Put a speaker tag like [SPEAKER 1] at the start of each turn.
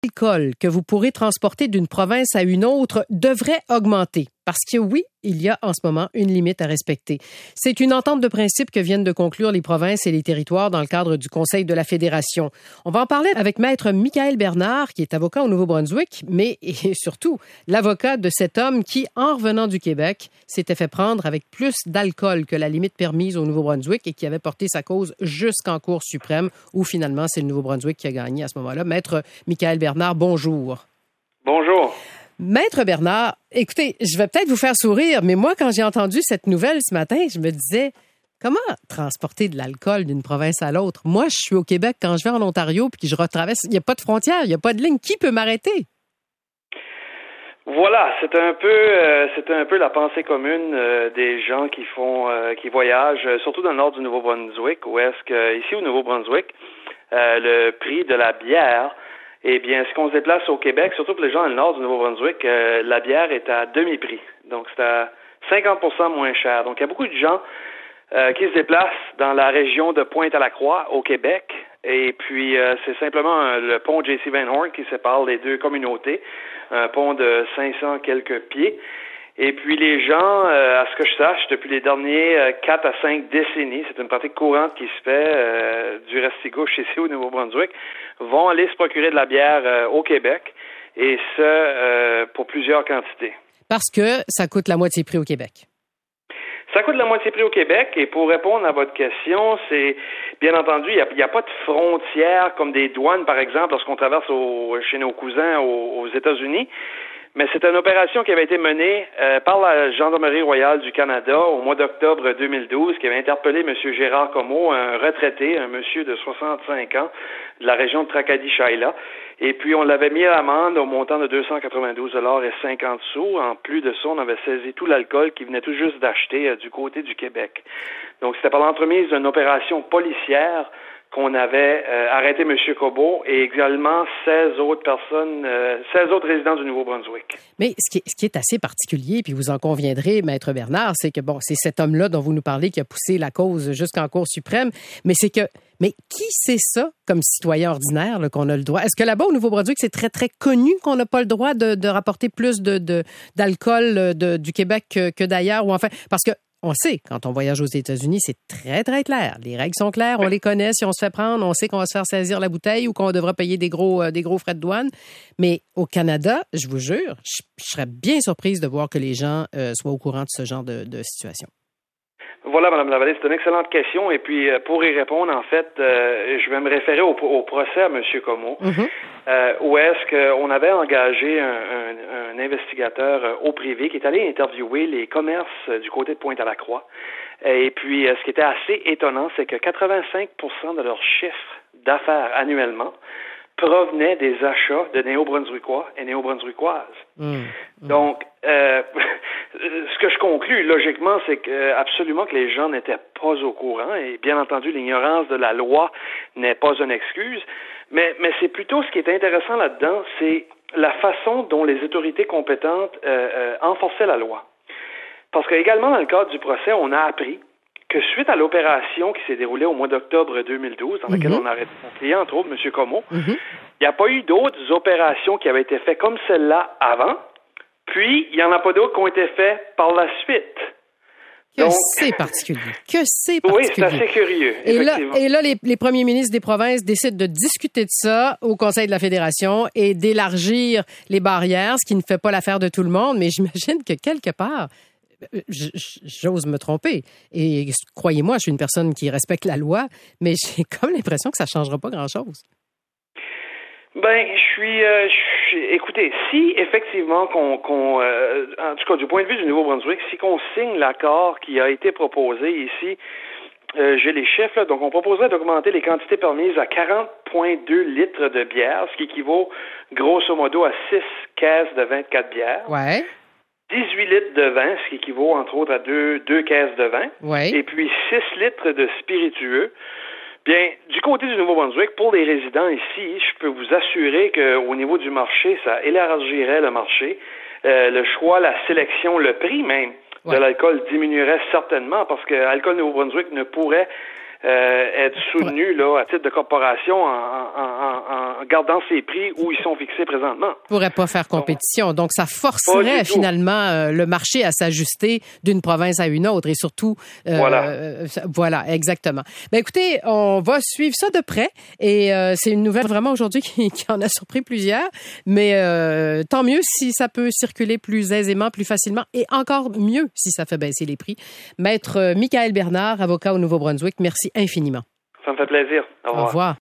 [SPEAKER 1] L'alcool que vous pourrez transporter d'une province à une autre devrait augmenter. Parce que oui, il y a en ce moment une limite à respecter. C'est une entente de principe que viennent de conclure les provinces et les territoires dans le cadre du Conseil de la Fédération. On va en parler avec Maître Michael Bernard, qui est avocat au Nouveau-Brunswick, mais et surtout l'avocat de cet homme qui, en revenant du Québec, s'était fait prendre avec plus d'alcool que la limite permise au Nouveau-Brunswick et qui avait porté sa cause jusqu'en Cour suprême, où finalement c'est le Nouveau-Brunswick qui a gagné à ce moment-là. Maître Michael Bernard, bonjour.
[SPEAKER 2] Bonjour.
[SPEAKER 1] Maître Bernard, écoutez, je vais peut-être vous faire sourire, mais moi, quand j'ai entendu cette nouvelle ce matin, je me disais, comment transporter de l'alcool d'une province à l'autre? Moi, je suis au Québec, quand je vais en Ontario puis que je retraverse, il n'y a pas de frontière, il n'y a pas de ligne. Qui peut m'arrêter?
[SPEAKER 2] Voilà, c'est un peu la pensée commune des gens qui voyagent, surtout dans le nord du Nouveau-Brunswick, où est-ce que, ici au Nouveau-Brunswick, le prix de la bière, eh bien, ce qu'on se déplace au Québec, surtout pour les gens dans le nord du Nouveau-Brunswick, la bière est à demi-prix. Donc, c'est à 50% moins cher. Donc, il y a beaucoup de gens qui se déplacent dans la région de Pointe-à-la-Croix, au Québec. Et puis, c'est simplement le pont J.C. Van Horn qui sépare les deux communautés. Un pont de 500 quelques pieds. Et puis, les gens, à ce que je sache, depuis les derniers 4 à 5 décennies, c'est une pratique courante qui se fait du restigouche ici au Nouveau-Brunswick, vont aller se procurer de la bière au Québec, et ce, pour plusieurs quantités.
[SPEAKER 1] Parce que ça coûte la moitié prix au Québec.
[SPEAKER 2] Ça coûte la moitié prix au Québec, et pour répondre à votre question, c'est, bien entendu, il n'y a pas de frontières comme des douanes, par exemple, lorsqu'on traverse chez nos cousins aux États-Unis. Mais c'est une opération qui avait été menée par la Gendarmerie royale du Canada au mois d'octobre 2012, qui avait interpellé M. Gérard Comeau, un retraité, un monsieur de 65 ans, de la région de Tracadie-Shaila. Et puis, on l'avait mis à l'amende au montant de 292,50 $. En plus de ça, on avait saisi tout l'alcool qu'il venait tout juste d'acheter du côté du Québec. Donc, c'était par l'entremise d'une opération policière qu'on avait arrêté M. Comeau et également 16 autres personnes, 16 autres résidents du Nouveau-Brunswick.
[SPEAKER 1] Mais ce qui est assez particulier, puis vous en conviendrez, Maître Bernard, c'est que, bon, c'est cet homme-là dont vous nous parlez qui a poussé la cause jusqu'en Cour suprême, mais qui sait ça comme citoyen ordinaire, là, qu'on a le droit? Est-ce que là-bas, au Nouveau-Brunswick, c'est très, très connu qu'on n'a pas le droit de rapporter plus d'alcool du Québec que d'ailleurs? Ou enfin, parce que on sait, quand on voyage aux États-Unis, c'est très, très clair. Les règles sont claires, on les connaît. Si on se fait prendre, on sait qu'on va se faire saisir la bouteille ou qu'on devra payer des gros frais de douane. Mais au Canada, je vous jure, je serais bien surprise de voir que les gens soient au courant de ce genre de situation.
[SPEAKER 2] Voilà, Mme Lavallée, c'est une excellente question. Et puis, pour y répondre, en fait, je vais me référer au procès à M. Comeau, où est-ce qu'on avait engagé un investigateur au privé qui est allé interviewer les commerces du côté de Pointe-à-la-Croix. Et puis, ce qui était assez étonnant, c'est que 85% de leur chiffre d'affaires annuellement provenait des achats de néo-brunswickois et néo-brunswickoises. Donc, ce que je conclus logiquement, c'est que absolument que les gens n'étaient pas au courant, et bien entendu, l'ignorance de la loi n'est pas une excuse, mais c'est plutôt ce qui est intéressant là-dedans, c'est la façon dont les autorités compétentes enforçaient la loi. Parce que également dans le cadre du procès, on a appris que suite à l'opération qui s'est déroulée au mois d'octobre 2012, dans laquelle on a arrêté son client, entre autres, M. Comeau, il n'y a pas eu d'autres opérations qui avaient été faites comme celle-là avant, puis il n'y en a pas d'autres qui ont été faites par la suite. Donc,
[SPEAKER 1] c'est particulier.
[SPEAKER 2] Oui, c'est assez curieux.
[SPEAKER 1] Et là, les premiers ministres des provinces décident de discuter de ça au Conseil de la Fédération et d'élargir les barrières, ce qui ne fait pas l'affaire de tout le monde, mais j'imagine que quelque part, j'ose me tromper. Et croyez-moi, je suis une personne qui respecte la loi, mais j'ai comme l'impression que ça ne changera pas grand-chose.
[SPEAKER 2] Ben, écoutez, si effectivement en tout cas du point de vue du Nouveau-Brunswick, si qu'on signe l'accord qui a été proposé ici, j'ai les chiffres, là, donc on proposerait d'augmenter les quantités permises à 40,2 litres de bière, ce qui équivaut grosso modo à 6 caisses de 24 bières.
[SPEAKER 1] Ouais.
[SPEAKER 2] 18 litres de vin, ce qui équivaut entre autres à deux caisses de vin.
[SPEAKER 1] Ouais.
[SPEAKER 2] Et puis 6 litres de spiritueux. Bien, du côté du Nouveau-Brunswick, pour les résidents ici, je peux vous assurer qu'au niveau du marché, ça élargirait le marché. Le choix, la sélection, le prix même de l'alcool diminuerait certainement parce que Alcool Nouveau-Brunswick ne pourrait être soutenu là à titre de corporation en gardant ces prix où ils sont fixés présentement.
[SPEAKER 1] On ne pourrait pas faire compétition. Donc, ça forcerait finalement le marché à s'ajuster d'une province à une autre et surtout... voilà, exactement. Ben, écoutez, on va suivre ça de près et c'est une nouvelle vraiment aujourd'hui qui en a surpris plusieurs, mais tant mieux si ça peut circuler plus aisément, plus facilement et encore mieux si ça fait baisser les prix. Maître Michaël Bernard, avocat au Nouveau-Brunswick, merci infiniment.
[SPEAKER 2] Ça me fait plaisir. Au revoir.
[SPEAKER 1] Au revoir.